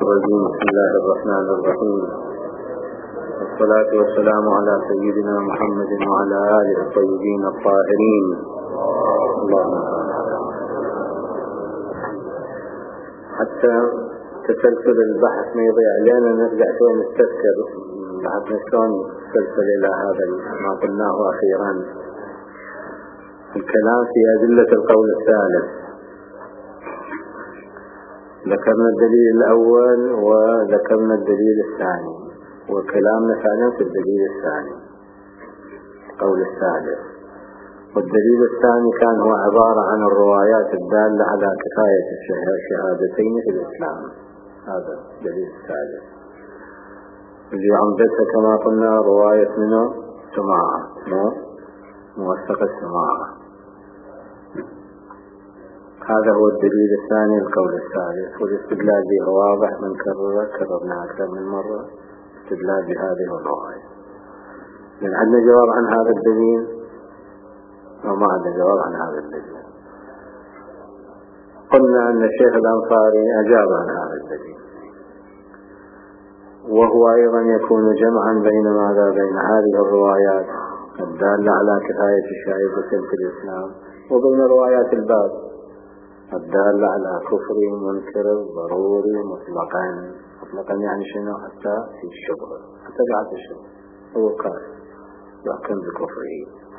الرجيم. بسم الله الرحمن الرحيم، والصلاة والسلام على سيدنا محمد وعلى آله الطيبين الطاهرين. اللهم حتى تسلسل البحث ما يضيع لنا، نرجع شوي نستذكر بحثنا شلون تسلسل إلى هذا ما قلناه أخيرا. الكلام في أدلة القول الثالث، ذكرنا الدليل الأول وذكرنا الدليل الثاني، وكلامنا فعلا في الدليل الثاني القول الثالث. والدليل الثاني كان هو عبارة عن الروايات الدالة على كفاية الشهادتين في الإسلام. هذا الدليل الثالث اللي عمدتها كما قلنا رواية منه سماعة، موثق السماعة. هذا هو الدليل الثاني القول الثالث، والاستدلال به واضح، من كررنا أكثر من مرة استدلال بهذه الرواية. لأن عندنا جواب عن هذا الدليل وما عندنا جواب عن هذا الدليل. قلنا أن الشيخ الأنصاري أجاب عن هذا الدليل، وهو أيضا يكون جمعا بين ماذا؟ بين هذه الروايات الدالة على كفاية الشهادتين في الإسلام وبين روايات الباب الدالة على كفر منكر ضروري مطلقا يعني شنو؟ حتى في الشبهة، حتى بعد الشبهة هو كافر يحكم بكفره.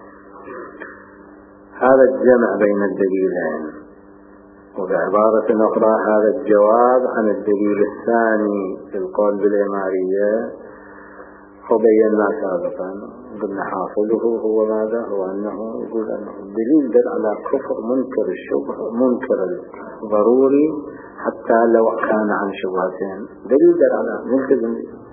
هذا الجمع بين الدليلين، وبعبارة أخرى هذا الجواب عن الدليل الثاني في القول بالإمارية. وبينا سابقا قلنا حاصله هو ماذا؟ هو أنه يقول أنه الدليل دل على كفر منكر الشبهة، منكر الضروري حتى لو كان عن شبهتين، دليل دل على ملتزم.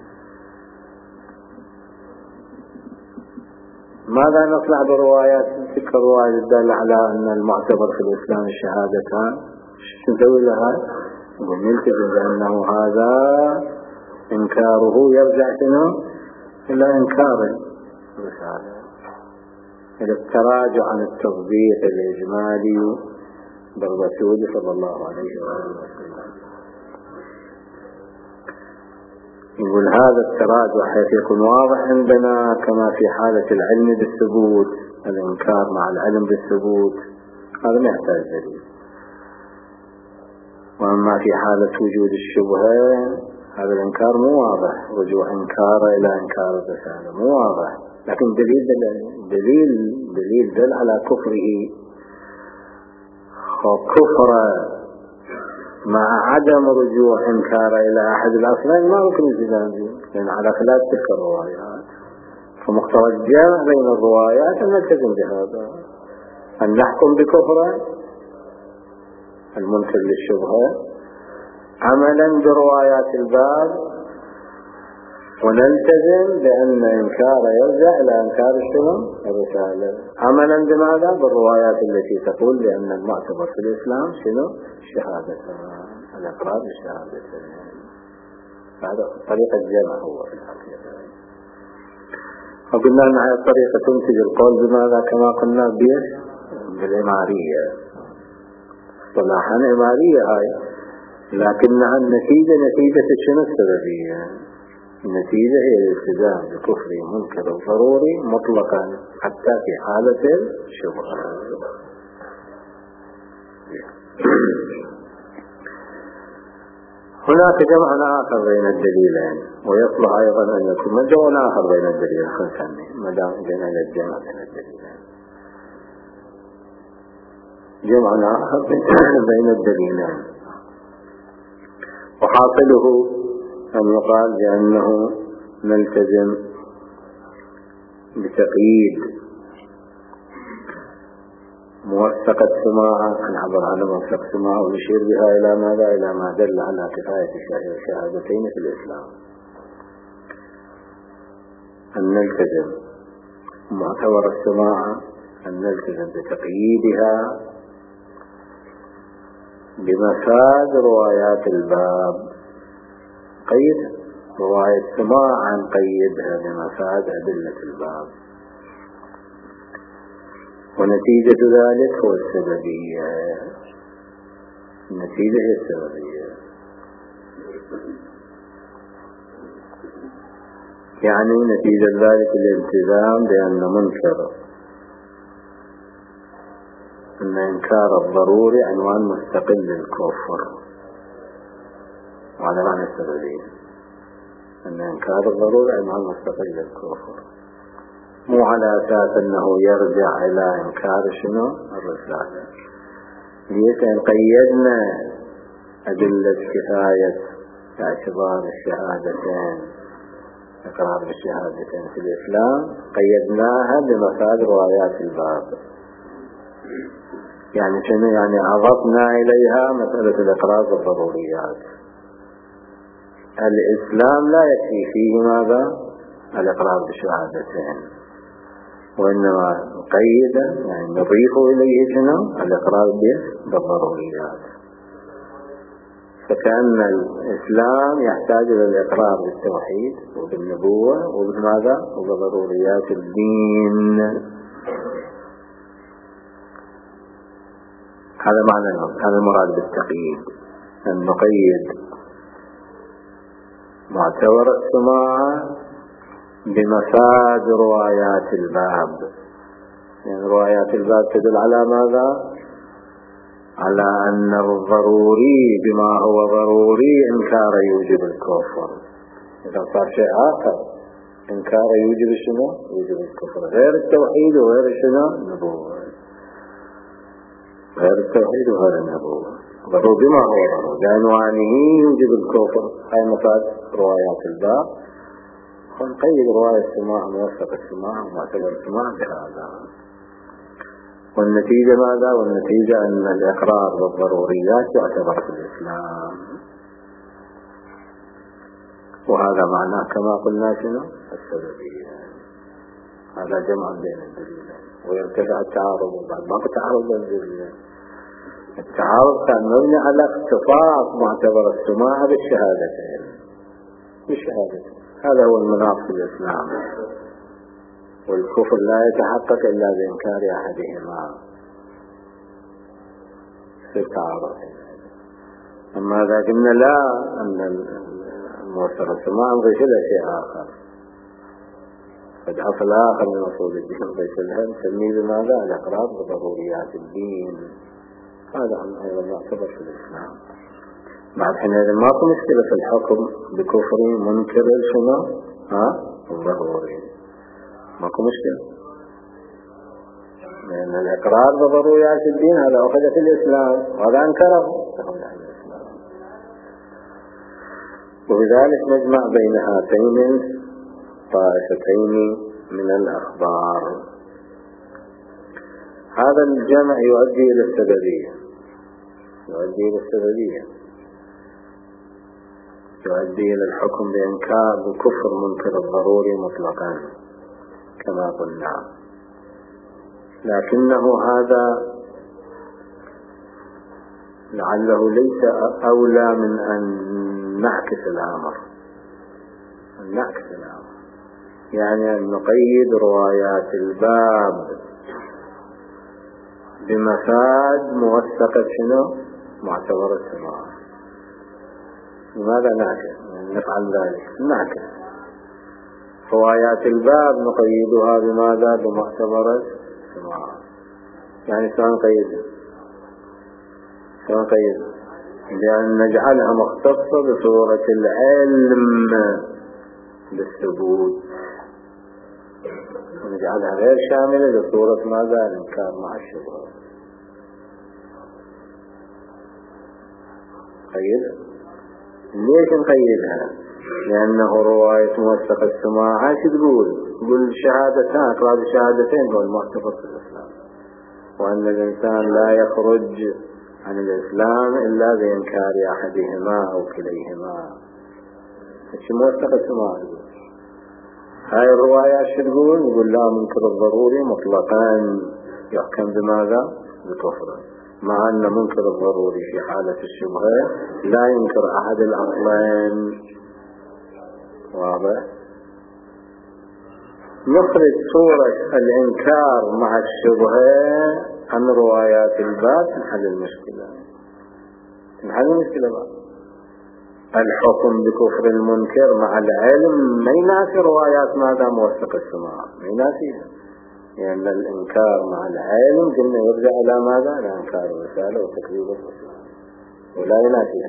ماذا نطلع بروايات؟ تلك الروايات الدالة على أن المعتبر في الإسلام الشهادتان، شو نسوي لها؟ نقول ملتزم بأنه هذا إنكاره يرجع إلى إنكار الرسالة، إلى التراجع عن التطبيق الإجمالي بالرسول صلى الله عليه وسلم. يقول هذا التراجع حيث يكون واضح عندنا كما في حالة العلم بالثبوت، الإنكار مع العلم بالثبوت هذا ما يحتاج دليل. وأما في حالة وجود الشبهة هذا الإنكار مو واضح، رجوع إنكار إلى إنكار الرسالة مو واضح، لكن دليل دل على كفره. وكفر مع عدم رجوع إنكار إلى أحد الأصلين ما ممكن التزام به، لأن على خلاف تلك الروايات. فمقتضى الجمع بين الروايات أن نلتزم بهذا، أن نحكم بكفره المنكر للشبهة عملا بروايات الباب، ونلتزم بأن إنكار يرجع إلى إنكار الرسالة عملا بماذا؟ بالروايات التي تقول بأن المعتبر في الإسلام شنو؟ شهادتان، الإقرار بالشهادتين. هذا طريقة الجمع هو في الحقيقة. وقلنا أن هذه الطريقة تنتج القول بماذا؟ كما قلنا بالإمارية، صلاحا إمارية هاي، لكنها النتيجة نتيجة شنو السببية؟ النتيجة هي الالتزام بكفر منكر ضروري مطلقا حتى في حالة الشبهة. هناك جمع آخر بين الدليلين، ويصلح أيضا أن يكون جمع آخر بين الدليلين. ما دام جينا إلى الجمع بين الدليلين، جمع آخر بين الدليلين، وحاصله أن يقال بأنه نلتزم بتقييد موثق السماعة، نعبر عن موثق السماعة ونشير بها إلى ماذا؟ إلى ما دل على كفاية الشهادتين في الإسلام. أن نلتزم معتبر السماعة، أن نلتزم بتقييدها بمفاد روايات الباب، قيد رواية سماعا قيدها بمفاد أدلة الباب، ونتيجة ذلك هو السببية. النتيجة هي السببية. يعني نتيجة ذلك الالتزام بأن منكر أن إنكار الضروري عنوان مستقل للكفر، وهذا معنى السببية، أن إنكار الضروري عنوان مستقل للكفر، مو على أساس أنه يرجع إلى إنكار شنو الرسالة. ليس إن قيدنا أدلة كفاية باعتبار الشهادتين، إقرار بالشهادتين في الإسلام، قيدناها بمفاد روايات الباب. يعني شنو؟ يعني أضفنا إليها مسألة الإقرار بالضروريات. الإسلام لا يكفي فيه ماذا؟ الإقرار بالشهادتين، وإنما نقيد يعني نضيف إليه شنو؟ الإقرار بالضروريات. فكأن الإسلام يحتاج إلى الإقرار بالتوحيد وبالنبوة وبماذا؟ وبضروريات الدين. هذا معنى، هذا المراد بالتقييد، أن نقيد معتبر السماع بمفاد روايات الباب. يعني روايات الباب تدل على ماذا؟ على أن الضروري بما هو ضروري إنكار يوجب الكفر. إذا صار شيء آخر إنكار يوجب شنو؟ يوجب الكفر، غير التوحيد وغير شنو؟ النبوة. غير التوحيد وغير النبوة، ضروري بما هو ضروري بعنوانه يوجب الكفر. هاي مفاد روايات الباب. ونقيد رواية السماع، موثق السماع ومعتبر السماع بهذا. والنتيجة ماذا؟ والنتيجة أن الإقرار بالضروريات يعتبر في الإسلام. وهذا معناه كما قلنا شنو؟ السببية. هذا جمع بين الدليلين. ويرتفع التعارض بعد ما تعارض بين الدليلين. التعارض كان مبني على اختصاص معتبر السماع بالشهادتين. هذا هو المناط في الإسلام. والكفر لا يتحقق إلا بإنكار أحدهما في التعارض. أما إذا قلنا لا، أن الموثق السماع نضيف له شيء آخر، قد أصل آخر من أصول الدين نضيف لها نسميه بماذا؟ الإقرار بضروريات الدين. هذا أيضا يعتبر في الإسلام. بعد حينئذ ماكو مشكلة في الحكم بكفر منكر شنو؟ الضروري، ماكو مشكلة، لأن الإقرار بضروريات الدين هذا أخذ في الإسلام وهذا أنكره. وبذلك نجمع بين هاتين طائفتين من الأخبار. هذا الجمع يؤدي إلى السببية، يؤدي إلى الحكم بإنكار بكفر منكر الضروري مطلقا كما قلنا. لكنه هذا لعله ليس أولى من أن نعكس الأمر، يعني أن نقيد روايات الباب بمفاد موثقة شنو؟ معتبر السماع. لماذا نفعل ذلك؟ نعكس روايات الباب نقيدها بماذا؟ بمعتبر السماع. يعني سنقيد بأن نجعلها مختصة بصورة العلم بالثبوت، ونجعلها غير شاملة بصورة ماذا؟ الإنكار مع الشبهة. ليش نقيدها؟ لأنه رواية موثق السماع شو تقول شهادتان، إقرار الشهادتين هو المعتبر في الإسلام، وأن الإنسان لا يخرج عن الإسلام إلا بإنكار أحدهما أو كليهما. شو موثق السماع؟ هاي الروايات شو تقول لا منكر الضروري مطلقا يحكم بماذا؟ بكفر، مع أن منكر الضروري في حالة الشبهة لا ينكر أحد الأصلين. واضح؟ نخرج صورة الإنكار مع الشبهة عن روايات الباب تنحل المشكلة بقى. الحكم بكفر المنكر مع العلم ما ينافي روايات ماذا موثق السماع، ما ينافيها، لأن يعني الإنكار مع العلم قلنا يرجع إلى ماذا؟ إلى إنكار الرسالة وتكذيب الرسول، ولا ينافيها.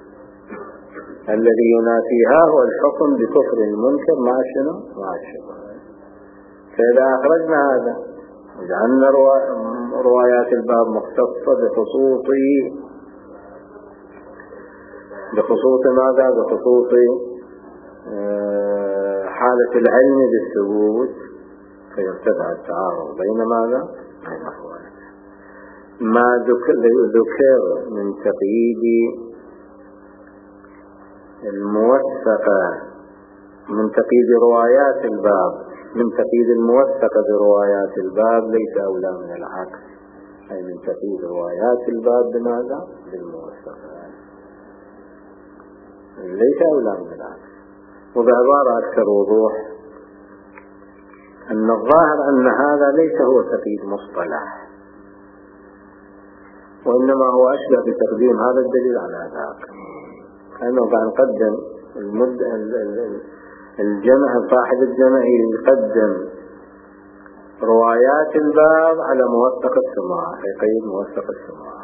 الذي ينافيها هو الحكم بكفر المنكر مع شنو؟ مع الشبهة. فإذا أخرجنا هذا وجعلنا روايات الباب مختصة بخصوص ماذا؟ بخصوص حالة العلم بالثبوت، فيرتفع التعارض بين ماذا؟ بين الروايات. ما ذكر من تقييد الموثقة، من تقييد روايات الباب، من تقييد الموثقة بروايات الباب ليس أولى من العكس، أي من تقييد روايات الباب بماذا؟ بالموثقة، ليس أولى من العكس. وبعبارة أكثر وضوح أن الظاهر أن هذا ليس هو تقييد مصطلح، وإنما هو أشبه بتقديم هذا الدليل على ذاك، كأنه قاعد نقدم الجمع، صاحب الجمع يقدم روايات الباب على موثق السماع، يقيد موثق السماع.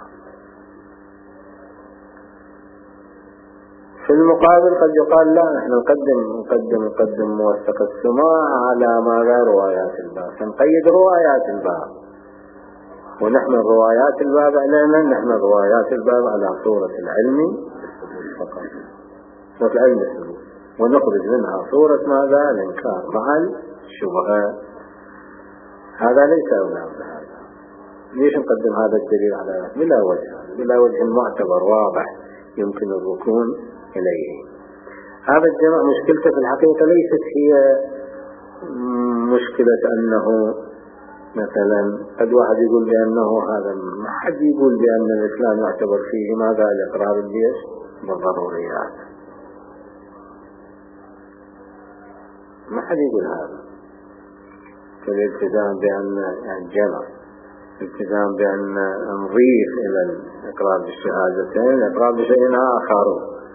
في المقابل قد يقال لا، نحن نقدم موثق السماع على ماذا؟ روايات الباب، فنقيد روايات الباب، ونحمل روايات الباب علينا، نحمل روايات الباب على صورة العلم فقط، صورة العلم الثبوت، ونخرج منها صورة ماذا؟ الإنكار مع الشبهات. هذا ليس أولى من هذا. ليش نقدم هذا الدليل على بلا وجه معتبر واضح يمكن الركون إليه؟ هذا الجمع مشكلته في الحقيقة ليست هي مشكلة أنه مثلا قد واحد يقول بأنه هذا، ما حد يقول بأن الإسلام يعتبر فيه ماذا؟ الإقرار بالجيش بالضروريات، ما حد يقول هذا. فالالتزام بأن الجمع، الالتزام بأن نضيف إلى الإقرار بالشهادتين الإقرار بشيء آخر،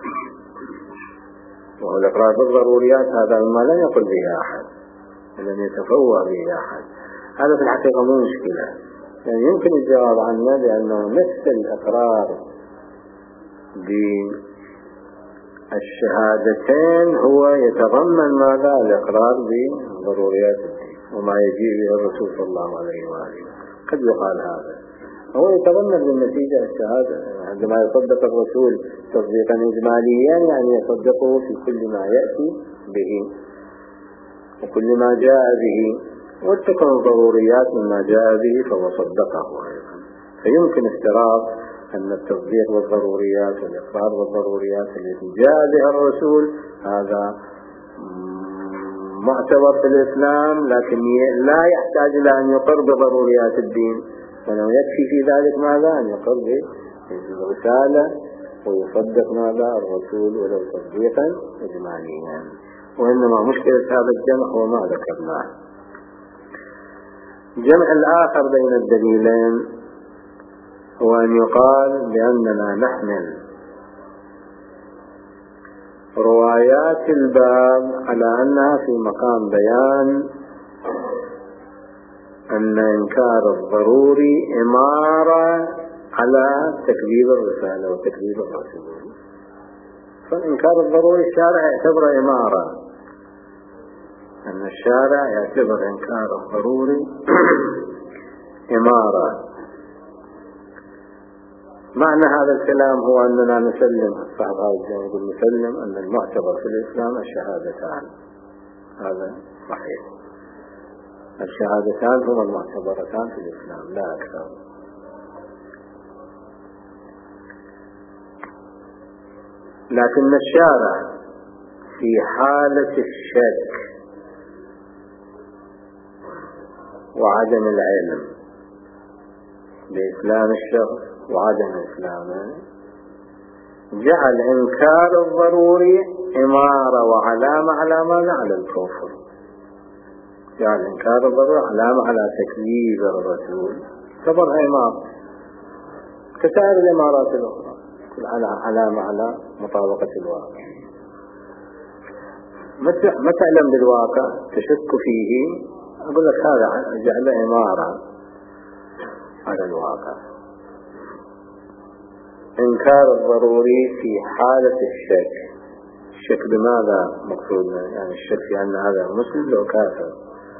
وهو الإقرار بالضروريات، هذا ما لم يقل به أحد ولم يتفوه به أحد. هذا في الحقيقة مو مشكلة، يعني يمكن الجواب عنه بأنه نفس الإقرار بالشهادتين هو يتضمن ماذا؟ الإقرار بضروريات الدين وما يجيء به الرسول صلى الله عليه وآله. قد يقال هذا هو يتضمن بالنتيجة الشهادة، عندما يصدق الرسول تصديقا إجماليا يعني يصدقه في كل ما يأتي به وكل ما جاء به، وتكون ضروريات مما جاء به فهو صدقه أيضا. فيمكن افتراض أن التصديق والضروريات والإقرار والضروريات التي جاء بها الرسول هذا معتبر في الإسلام، لكن لا يحتاج إلى أن يقر بضروريات الدين، فإنه يكفي في ذلك ماذا؟ أن يقر بالرسالة ويصدق ماذا؟ الرسول ولو تصديقا إجماليا. وإنما مشكلة هذا الجمع هو ما ذكرناه. الجمع الآخر بين الدليلين هو أن يقال بأننا نحمل روايات الباب على أنها في مقام بيان أن إنكار الضروري إمارة على تكذيب الرسالة وتكذيب الرسول. فإنكار الضروري الشارع يعتبر إمارة، أن الشارع يعتبر إنكار الضروري إمارة. معنى هذا الكلام هو أننا نسلم، صاحب هذا الجانب يقول نسلم أن المعتبر في الإسلام الشهادتان، هذا صحيح، الشهادتان هما المعتبرتان في الإسلام لا أكثر. لكن الشارع في حالة الشك وعدم العلم بإسلام الشخص وعدم إسلامه جعل إنكار الضروري إمارة وعلامة على ماذا؟ على الكفر. جعل إنكار الضروري علامة على تكذيب الرسول، اعتبرها إمارة كسائر الإمارات الأخرى. كل علامة على مطابقة الواقع. ما تعلم بالواقع تشك فيه، أقول لك هذا جعل إمارة على الواقع. إنكار الضروري في حالة الشك. الشك بماذا مقصودنا؟ يعني الشك في أن هذا مسلم لو كافر،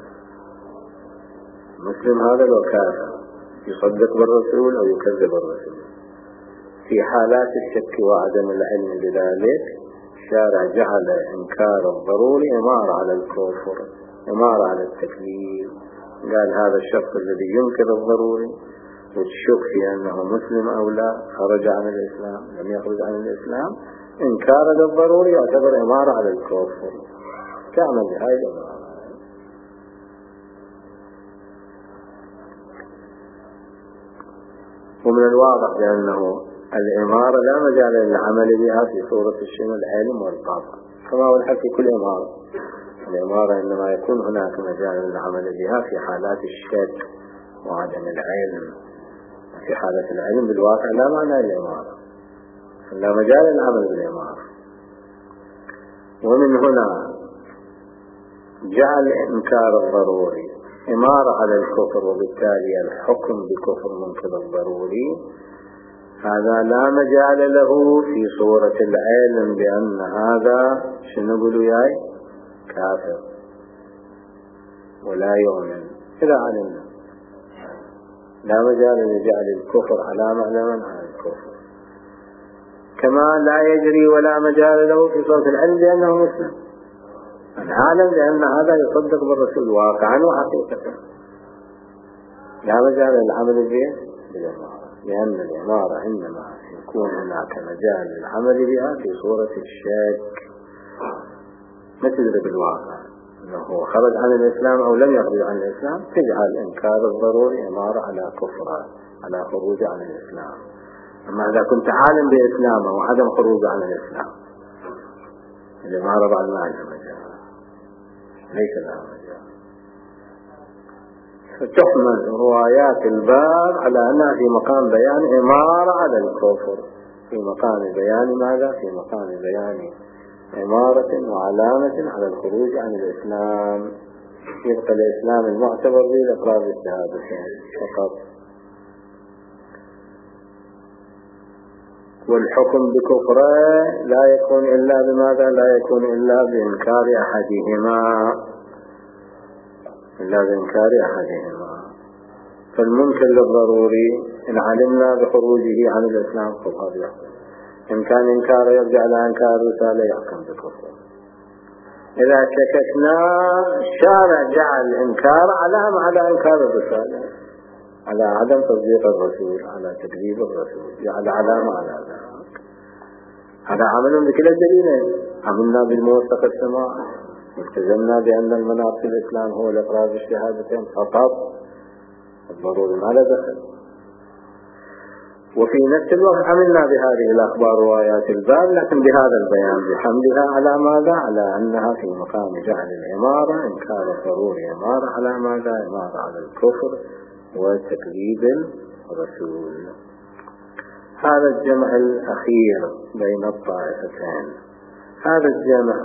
مسلم هذا لو كافر يصدق بالرسول أو يكذب الرسول. في حالات الشك وعدم العلم بذلك الشارع جعل إنكار الضروري إمارة على الكفر، إمارة على التكذيب. قال هذا الشخص الذي ينكر الضروري والشك في أنه مسلم أو لا، خرج عن الإسلام لم يخرج عن الإسلام، إنكار الضروري يعتبر إمارة على الكفر. تعمل بهذه الإمارة. ومن الواضح بأنه الإمارة لا مجال للعمل بها في صورة الشنو العلم والقطع، كما هو الحال في كل إمارة. الإمارة إنما يكون هناك مجال للعمل بها في حالات الشك وعدم العلم. في حالة العلم بالواقع لا معنى للإمارة، لا مجال للعمل بالإمارة. ومن هنا جعل إنكار الضروري إمارة على الكفر، وبالتالي الحكم بكفر منكر الضروري هذا لا مجال له في صورة العلم بأن هذا شنو نقول ياي كافر ولا يؤمن. إذا علمنا لا مجال لجعل الكفر علامة على الكفر، كما لا يجري ولا مجال له في صورة العلم بأنه مسلم. العالم لأن هذا يصدق بالرسول واقعا وحقيقة، لا مجال للعمل به بالإمارة، لأن الإمارة إنما يكون هناك مجال للعمل بها في صورة الشك. ما تدري بالواقع أنه خرج عن الإسلام أو لم يخرج عن الإسلام، تجعل إنكار الضروري إمارة على كفره، على خروج عن الإسلام. أما إذا كنت عالم بإسلامه وعدم خروج عن الإسلام، الإمارة بعد ما عندها مجال، ليس لها مجال. فتحمل روايات الباب على أنها في مقام بيان إمارة على الكفر، في مقام بيان ماذا؟ في مقام بيان إمارة وعلامة على الخروج عن الإسلام. يبقى الإسلام المعتبر به الإقرار بالشهادتين فقط. والحكم بكفره لا يكون إلا بماذا؟ لا يكون إلا بإنكار أحدهما، إلا بإنكار أحدهما. فالمنكر للضروري إن علمنا بخروجه عن الإسلام فهذا يحكم، إن كان إنكار يرجع إلى إنكار الرسالة يحكم بكفر. إذا شككنا الشارع جعل إنكار علامة على إنكار الرسالة، على عدم تصديق الرسول، على تكذيب الرسول، جعل علامة على ذلك. هذا عمل بكلا الدليلين. عملنا بالموثق السماع، التزمنا بأن المناط في الإسلام هو الإقرار بالشهادتين فقط، الضروري ما له دخل. وفي نفس الوقت عملنا بهذه الأخبار روايات الباب، لكن بهذا البيان بحملها على ماذا؟ على أنها في مقام جعل الإمارة إنكار الضروري إمارة على ماذا؟ إمارة على الكفر وتكذيب الرسول. هذا الجمع الأخير بين الطائفتين. هذا الجمع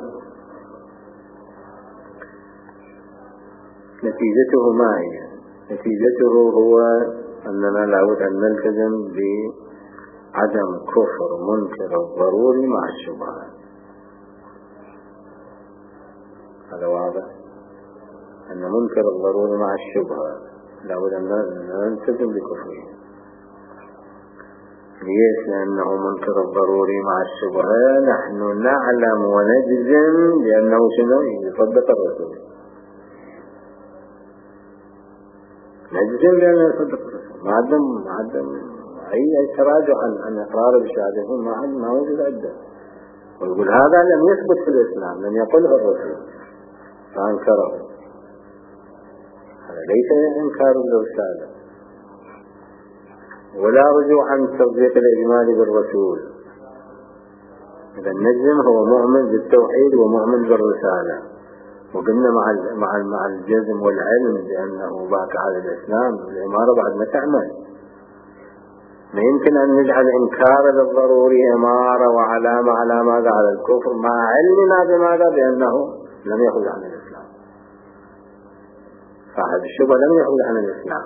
نتيجته ما هي؟ نتيجته هو أننا لابد أن نلتزم بعدم كفر منكر الضروري مع الشبهات. هذا واضح، أن منكر الضروري مع الشبهات لابد أن نلتزم بكفره. ليش؟ لأنه منكر الضروري مع الشبهات نحن نعلم ونجزم بأنه شنو؟ يصدق الرسول، نجزم بأنه يصدق الرسول. ما عدم أي تراجع عن إقرار بالشهادتين، ما وجد عدة. ويقول هذا لم يثبت في الإسلام، لم يقله الرسول فأنكره. هذا ليس إنكار للرسالة ولا رجوع عن التصديق الإجمالي بالرسول. إذا النجم هو مؤمن بالتوحيد ومؤمن بالرسالة، وقلنا مع الجزم والعلم بأنه باقي على الإسلام، الإمارة بعد ما تعمل. ما يمكن أن نجعل إنكار للضروري إمارة وعلامة على ماذا؟ على الكفر، مع علمنا بماذا؟ بأنه لم يخرج عن الإسلام. صاحب الشبهة لم يخرج عن الإسلام،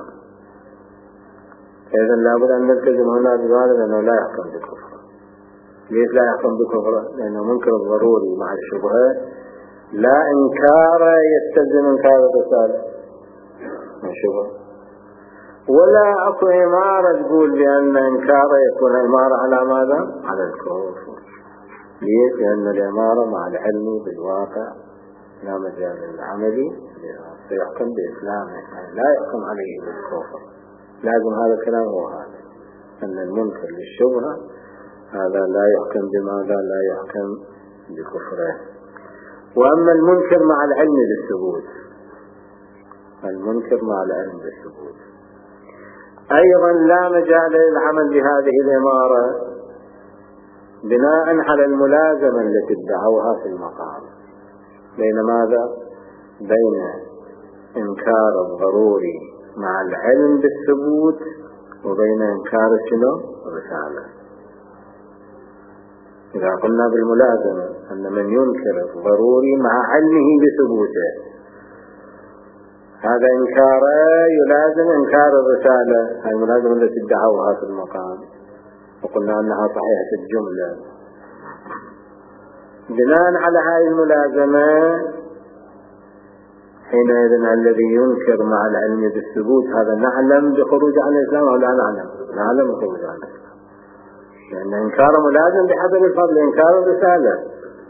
إذن لابد أن نلتزم هنا بذلك أنه لا يحكم بكفر. ليش لا يحكم بكفر؟ لأنه منكر الضروري مع الشبهة لا إنكار يستلزم إنكار الرسالة من الشبهة، ولا أكو إمارة تقول بأن إنكاره يكون إمارة على ماذا؟ على الكفر. ليش؟ لأن الإمارة مع العلم بالواقع لا مجال للعمل، سيحكم بإسلامه، لا يحكم عليه بالكفر. لازم هذا الكلام هو هذا، أن المنكر للشبهة هذا لا يحكم بماذا؟ لا يحكم بكفره. وأما المنكر مع العلم بالثبوت، المنكر مع العلم بالثبوت أيضا لا مجال للعمل بهذه الإمارة بناء على الملازمة التي ادعوها في المقام. بين ماذا؟ بين إنكار الضروري مع العلم بالثبوت وبين إنكار شنو؟ الرسالة. إذا قلنا بالملازمة أن من ينكر الضروري مع علمه بثبوته هذا إنكار يلازم إنكار الرسالة، الملازمة التي ادعوها في المقام، وقلنا أنها صحيحة الجملة. بناء على هذه الملازمة حينئذ الذي ينكر مع العلم بالثبوت هذا نعلم بخروج عن الإسلام أو لا نعلم؟ نعلم بخروج عن الإسلام، لأن إنكار ملازم بحسب الفضل إنكار الرسالة.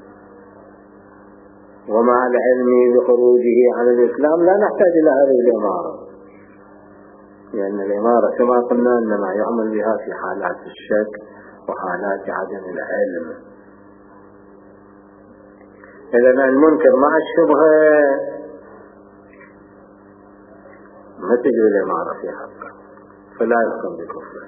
ومع العلم بخروجه عن الإسلام لا نحتاج إلى هذه الإمارة، لأن الإمارة كما قلنا إنما يعمل بها في حالات الشك وحالات عدم العلم. إذن المنكر مع الشبهة ما تجري الإمارة في حقه فلا يحكم بكفره.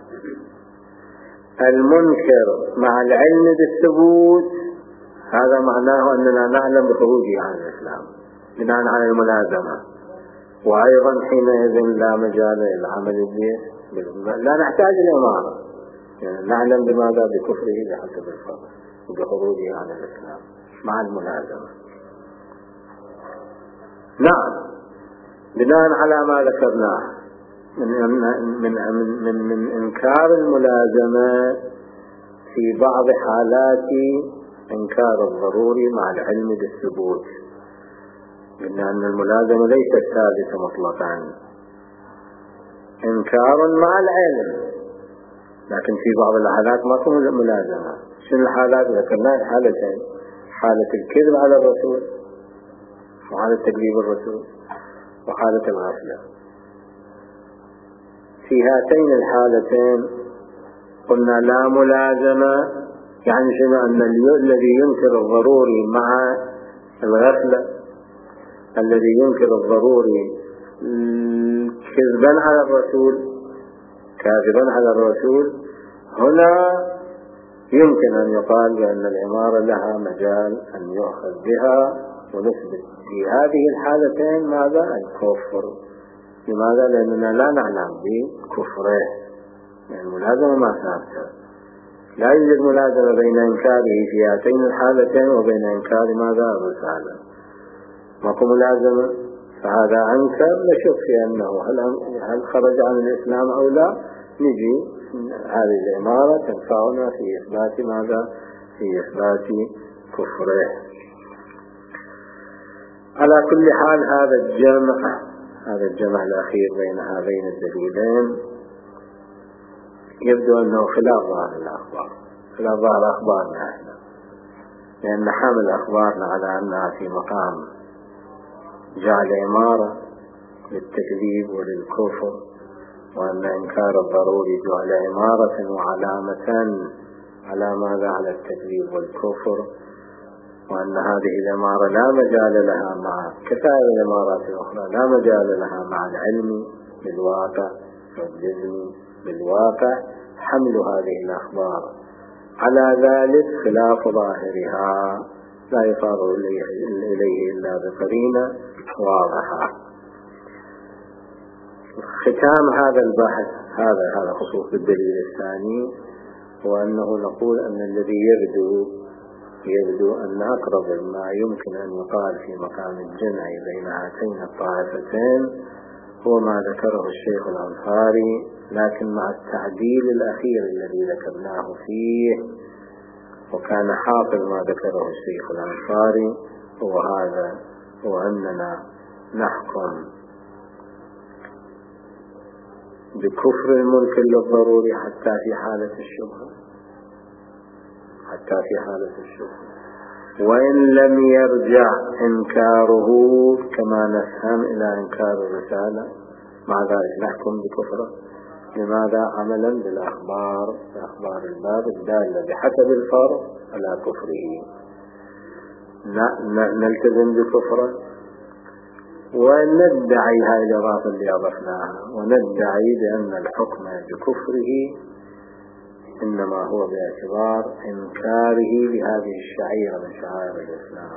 المنكر مع العلم بالثبوت هذا معناه أننا نعلم بخروجه عن الإسلام بناء على الملازمة، وأيضا حينئذ لا مجال للعمل به، لا نحتاج الإمارة، يعني نعلم بماذا؟ بكفره بحسب الفضل وبخروجه عن الإسلام مع الملازمة. نعم، بناء على ما ذكرناه من إنكار الملازمة في بعض حالات إنكار الضروري مع العلم بالثبوت، قلنا أن الملازمة ليست ثابتة مطلقا، إنكار مع العلم، لكن في بعض الحالات ما تكون ملازمة. شنو الحالات؟ ذكرنا الحالتين، حالة الكذب على الرسول وحالة تكذيب الرسول وحالة الغفلة. في هاتين الحالتين قلنا لا ملازمة، يعني شنو؟ أن الذي ينكر الضروري مع الغفلة، الذي ينكر الضروري كذبا على الرسول، كاذبا على الرسول، هنا يمكن أن يقال بأن الإمارة لها مجال أن يؤخذ بها ونثبت في هذه الحالتين ماذا؟ الكفر. لماذا؟ لأننا لا نعلم بكفره، يعني الملازمة ما ثابتة، لا يوجد ملازمة بين إنكاره في هاتين الحالتين وبين إنكار ماذا؟ الرسالة، ماكو ملازمة، فهذا أنكر نشك في أنه هل خرج عن الإسلام أو لا، نجي هذه الإمارة تنفعنا في إثبات ماذا؟ في إثبات كفره. على كل حال هذا الجمع الأخير بين هذين الدليلين يبدو أنه خلاف ظاهر الأخبار، خلاف ظاهر أخبارنا احنا، لأن حامل أخبارنا على أنها في مقام جعل إمارة للتكذيب وللكفر، وأن إنكار الضروري جعل إمارة وعلامة على ماذا؟ على التكذيب والكفر، وأن هذه الإمارة لا مجال لها مع كسائر الإمارات الأخرى، لا مجال لها مع العلم بالواقع والجزم بالواقع، حمل هذه الأخبار على ذلك خلاف ظاهرها لا يصار إليه إلا بقرينة واضحة. ختام هذا البحث هذا خصوص الدليل الثاني، هو أنه نقول أن الذي يبدو أن أقرب ما يمكن أن يقال في مقام الجمع بين هاتين الطائفتين هو ما ذكره الشيخ الأنصاري، لكن مع التعديل الأخير الذي ذكرناه فيه، وكان حاصل ما ذكره الشيخ الأنصاري هو أننا نحكم بكفر المنكر للضروري حتى في حالة الشبهة، وإن لم يرجع إنكاره كما نفهم إلى إنكار الرسالة مع ذلك نحكم بكفره. لماذا؟ عملا بأخبار الباب الدالة بحسب الفرض على كفره نلتزم بكفره، وندعي هذه الإضافة اللي أضفناها، وندعي بأن الحكم بكفره إنما هو باعتبار إنكاره لهذه الشعيرة من شعائر الإسلام.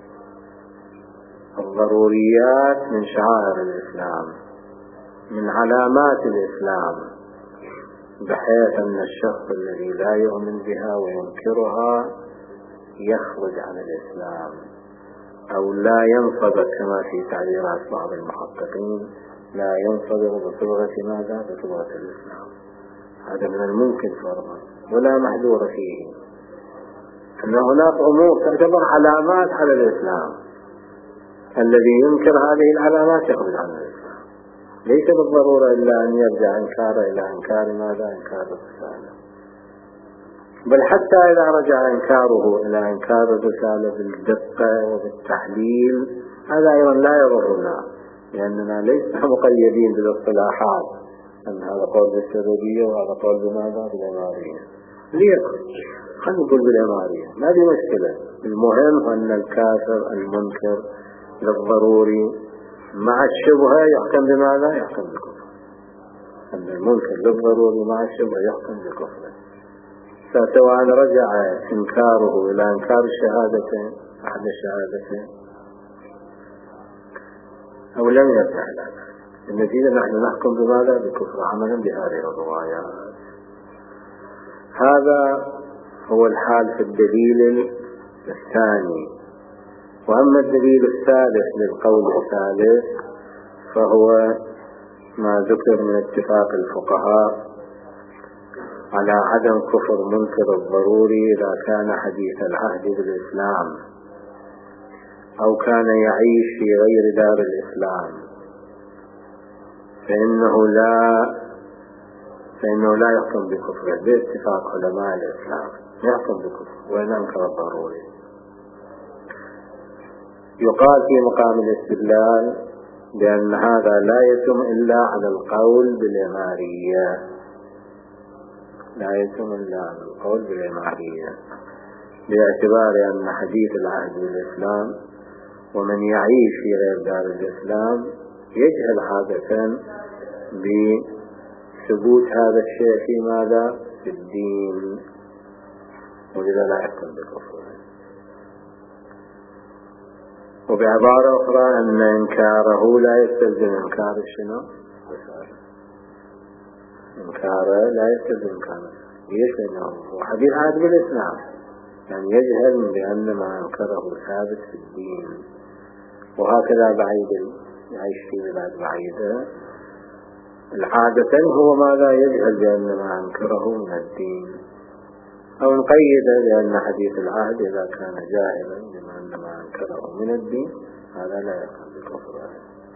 الضروريات من شعائر الإسلام، من علامات الإسلام، بحيث أن الشخص الذي لا يؤمن بها وينكرها يخرج عن الإسلام أو لا ينصبغ كما في تعبيرات بعض المحققين، لا ينصبغ بصبغة ماذا؟ بصبغة الإسلام. هذا من الممكن فرضا ولا محذور فيه، أن هناك أمور تعتبر علامات على الإسلام، الذي ينكر هذه العلامات يخرج عن الإسلام، ليس بالضرورة إلا أن يرجع إنكاره إلى إنكار ماذا؟ إنكار الرسالة، بل حتى إذا رجع إنكاره إلى إنكار الرسالة بالدقة وبالتحليل هذا أيضا لا يضرنا، لأننا ليس مقيدين بالاصطلاحات أن هذا قول بالسببية وهذا قول بماذا؟ بالإمارية. ليكن خلينا نقول بالإمارية، ما دي مشكلة. المهم أن الكافر المنكر للضروري مع الشبهة يحكم بماذا؟ يحكم بكفر. أن المنكر للضروري مع الشبهة يحكم بكفر، فسواء رجع إنكاره إلى إنكار الشهادتين أحد الشهادتين أو لم يرجع إلى ذلك، النتيجة نحن نحكم بماذا؟ بكفر عملا بهذه الروايات. هذا هو الحال في الدليل الثاني. وأما الدليل الثالث للقول الثالث فهو ما ذكر من اتفاق الفقهاء على عدم كفر منكر الضروري إذا كان حديث العهد بالإسلام أو كان يعيش في غير دار الإسلام، فإنه لا يحكم بكفره باتفاق علماء الإسلام، يحكم بكفره وإن أنكر الضروري. يقال في مقام الاستدلال بأن هذا لا يتم إلا على القول بالإمارية، باعتبار أن حديث العهد بالإسلام ومن يعيش في غير دار الإسلام يجهل عادة بثبوت هذا الشيء في ماذا؟ في الدين، ولذا لا يحكم بكفره. وبعبارة أخرى أن إنكاره لا يستلزم إنكار الشنو؟ إنكاره لا يستلزم إنكاره. ليش؟ لأنه هو حديث العهد بالإسلام، يعني يجهل بأن ما أنكره ثابت في الدين. وهكذا بعيد يعيش في بلاد بعيدة العادة هو ماذا؟ يجهل بأن ما أنكره من الدين، أو نقيد بأن حديث العهد إذا كان جاهلا بأن ما أنكره من الدين هذا لا يقع بكفر.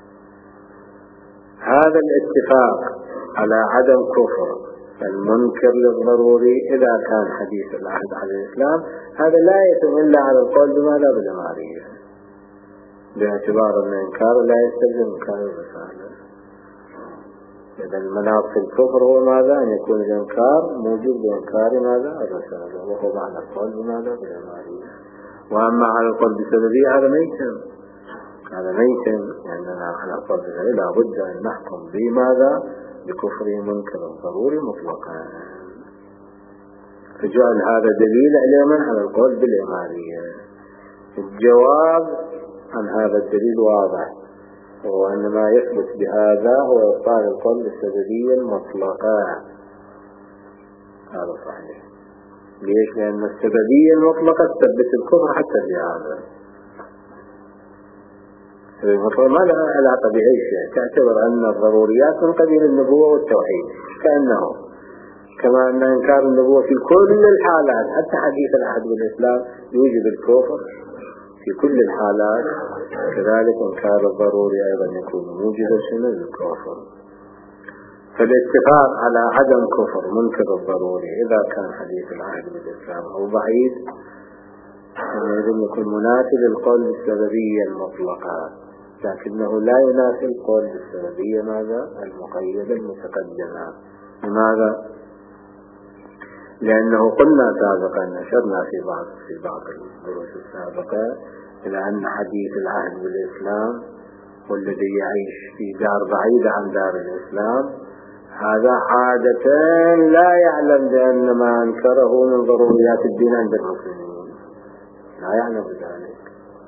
هذا الاتفاق على عدم كفر المنكر للضروري إذا كان حديث العهد على الإسلام هذا لا يتم إلا على القول بماذا؟ بالإمارية، باعتبار أن إنكار لا يستلزم إنكار الرسالة. إذا المناط في الكفر هو ماذا؟ أن يكون الإنكار موجود بإنكار ماذا؟ الرسالة، وهو معنى القول بماذا؟ بالإمارية. وأما على القول بسببية هذا ما يتم، لأننا على القول بسببية لا بد أن نحكم بماذا؟ بكفر منكر الضروري مطلقا. فجعل هذا دليل علما على القول بالإمارية. الجواب عن هذا الدليل واضح، وأن ما يثبت بهذا هو إبطال القول بالسببية المطلقة. هذا صحيح. ليش؟ لأن السببية المطلقة تثبت الكفر حتى في هذا. المطلقة ما لها علاقة بأي شيء، تعتبر أن الضروريات من قبيل النبوة والتوحيد، كأنه كما أن إنكار النبوة في كل الحالات حتى حديث العهد بالإسلام يوجب الكفر في كل الحالات، كذلك إنكار الضروري أيضا يكون موجبا شنو الكفر. فالاتفاق على عدم كفر منكر الضروري إذا كان حديث العهد بالإسلام أو ضعيف يجب يكون منافي للقول بالسببية المطلقة، لكنه لا ينافي القول بالسببية ماذا؟ المقيدة المتقدمة. لماذا؟ لأنه قلنا سابقا، نشرنا في بعض الدروس السابقة إلى أن حديث العهد بالإسلام والذي يعيش في دار بعيدة عن دار الإسلام هذا عادة لا يعلم بأن ما أنكره من ضروريات الدين عند المسلمين، لا يعلم بذلك.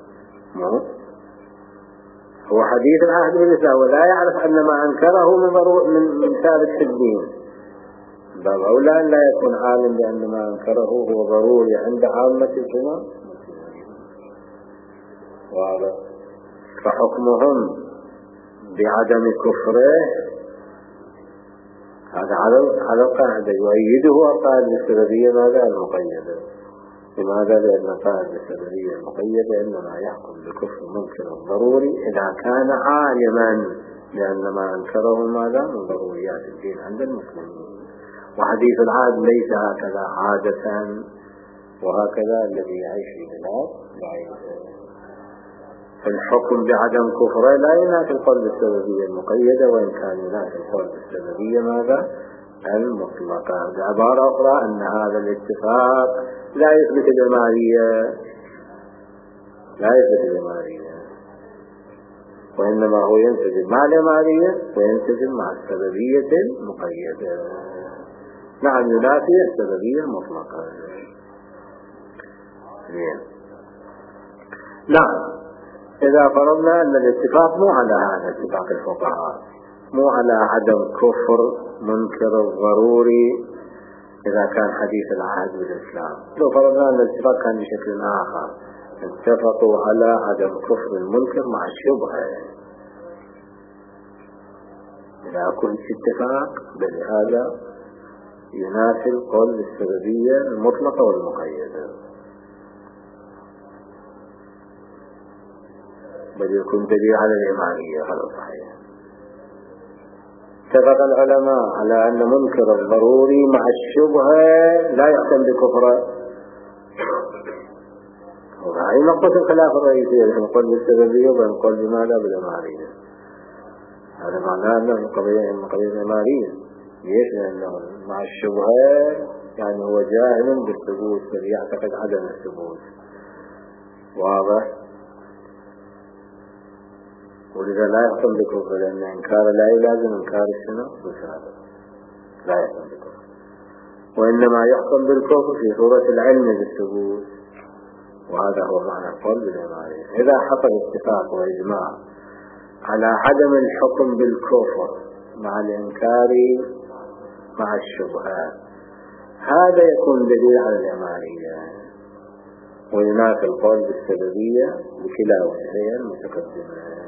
هو حديث العهد بالإسلام ولا يعرف أن ما أنكره من ثابت في الدين، بل أولى أن لا يكون عالم بأن ما أنكره هو ضروري عند عامة الأمم، فحكمهم بعدم كفره هذا على القاعدة يؤيده القاعدة السببية ماذا؟ المقيدة. لماذا؟ لأن القاعدة السببية المقيدة إنما يحكم بكفر منكر الضروري إذا كان عالما لأن ما أنكره ماذا؟ من ضروريات الدين عند المسلمين. وحديث العهد ليس هكذا عادة، وهكذا الذي يعيش في بلاد بعيدة. الحكم بعدم كفره لا ينافي القول بالسببية المقيدة، وإن كان ينافي القول بالسببية ماذا؟ المطلقة. بعبارة أخرى أن هذا الاتفاق لا يثبت الإمارية، وإنما هو ينسجم مع الإمارية وينسجم مع السببية المقيدة. نعم ينافي السببية المطلقة. نعم، إذا فرضنا أن الاتفاق مو على هذا اتفاق الفقهاء، مو على عدم كفر منكر الضروري إذا كان حديث العهد بالإسلام، لو فرضنا أن الاتفاق كان بشكل آخر، اتفقوا على عدم كفر المنكر مع الشبهة، إذا كنت اتفاق بل هذا ينافي القول بالسببية المطلقة والمقيدة، بل يكون دليل على الإمامية. هذا صحيح. اتفق العلماء على أن منكر الضروري مع الشبهة لا يحكم بكفره، وهي نقطة الخلاف الرئيسية بين القول بالسببية وبين القول بماذا؟ بالإمامية. هذا معناه أنه من قبيل الإمامية. ليش؟ لأنه مع الشبهة يعني هو جاهل بالثبوت بل يعتقد عدم الثبوت. واضح؟ ولذا لا يحكم بكفر، لأن إنكار لا يلازم إنكار الشنو؟ بالسابق لا يحكم بكفر، وإنما يحكم بالكفر في صورة العلم بالثبوت، وهذا هو معنى القول بالإمامية. إذا حصل اتفاق وإجماع على عدم الحكم بالكفر مع الإنكار مع الشبهات، هذا يكون دليل على الإمامية وينافي القول بالسببية بكلا وجهين المتقدمين.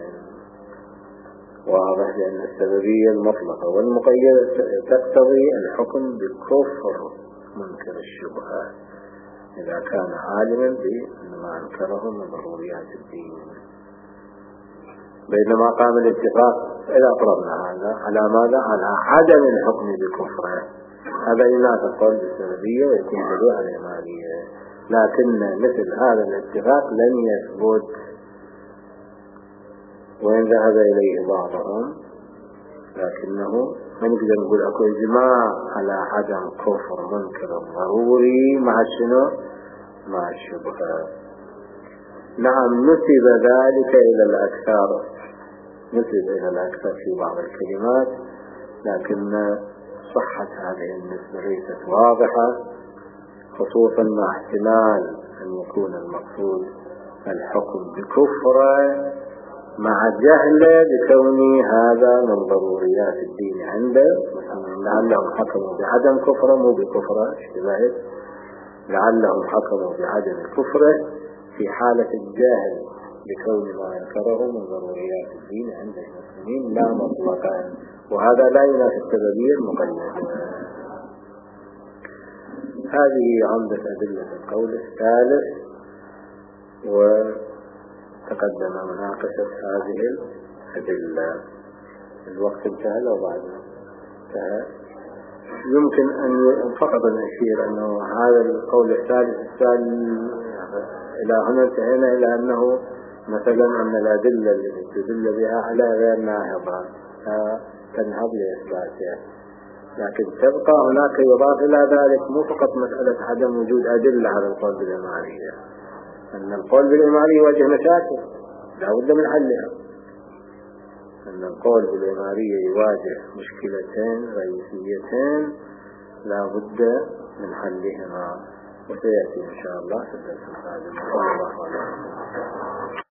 واضح؟ لأن السببية المطلقة والمقيدة تقتضي الحكم بكفر منكر الشبهات إذا كان عالما بما أنكره من ضروريات الدين. بينما قام الاتفاق إذا أقربنا هذا على ماذا؟ على عدم الحكم بكفره، هذا ينافي القول بالسببية ويكون دليل على الإمامية. لكن مثل هذا الاتفاق لن يثبت، وإن ذهب إليه بعضهم، لكنه ما نقدر نقول أكو إجماع على عدم كفر منكر الضروري مع شنو؟ مع الشبهة. نعم، نسب ذلك إلى الأكثر في بعض الكلمات، لكن صحة هذه النسبة ليست واضحة، خصوصا مع احتمال أن يكون المقصود الحكم بكفره مع جهله بكون هذا من ضروريات الدين عنده، لعلهم حكموا بعدم كفره مو بكفره اشتباهه، لعلهم حكموا بعدم كفره في حالة الجاهل بكون ما ينكره من ضروريات الدين عند المسلمين لا مطلقا، وهذا لا ينافي السببية المقيدة. هذه عمدة أدلة القول الثالث، وتقدم مناقشة هذه الأدلة. الوقت انتهى لو بعد انتهى. يمكن أن فقط نشير أنه هذا القول الثالث إلى هنا انتهينا إلى أنه مثلا أن الأدلة التي تدل بها على غير ناهضة تنهض لإثباتها، لكن تبقى هناك يضاف إلى ذلك مو فقط مسألة عدم وجود أدلة على القول بالإمارية، أن القول بالإمارية يواجه مشاكل لا بد من حلها، أن القول بالإمارية يواجه مشكلتين رئيسيتين لا بد من حلهما، وسيأتي إن شاء الله في الدرس القادم.